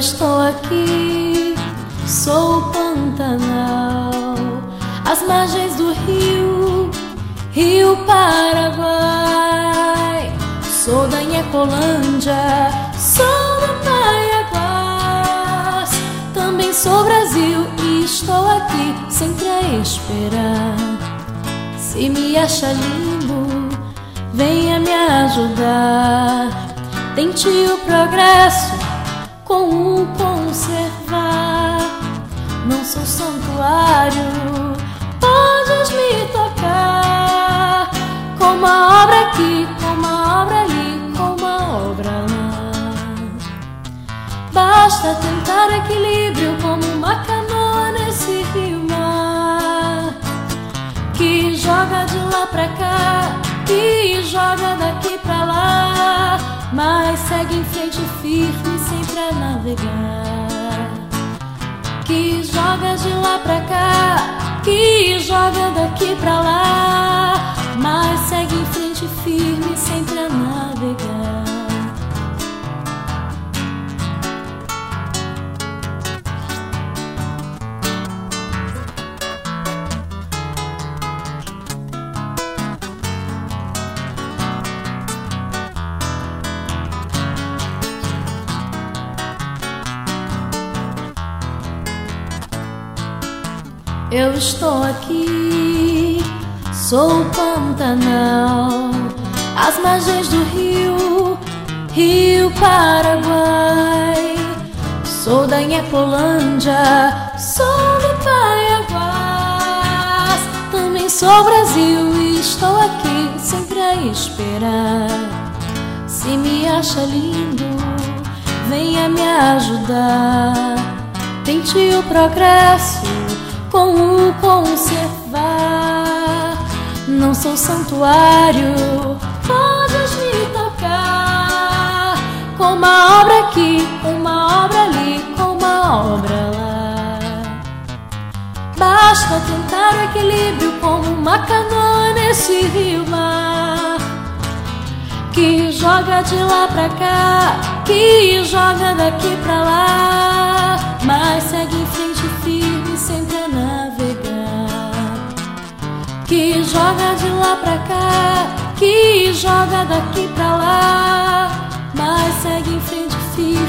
estou aqui, sou o Pantanal, às margens do rio, Rio Paraguai. Sou da Nhecolândia, sou do Paiaguás, também sou Brasil e estou aqui sempre a esperar. Se me acha lindo, venha me ajudar. Tente o progresso com o conservar. Não sou santuário, podes me tocar. Com uma obra aqui, com uma obra ali, com uma obra lá. Basta tentar equilíbrio como uma canoa nesse rio-mar, que joga de lá pra cá, que joga daqui pra lá, mas segue em frente firme sempre a navegar. Que joga de lá pra cá, que joga daqui pra lá, mas segue em frente firme sempre a navegar. Eu estou aqui, sou o Pantanal, às margens do rio, Rio Paraguai. Sou da Nhecolândia, sou do Paiaguás, também sou Brasil e estou aqui sempre a esperar. Se me acha lindo, venha me ajudar. Tente o progresso com o conservar. Não sou santuário, podes me tocar. Com uma obra aqui, uma obra ali, com uma obra lá. Basta tentar o equilíbrio como uma canoa nesse rio-mar, que joga de lá pra cá, que joga daqui pra lá, mas segue em frente firme sempre a navegar. Que joga de lá pra cá, que joga daqui pra lá, mas segue em frente firme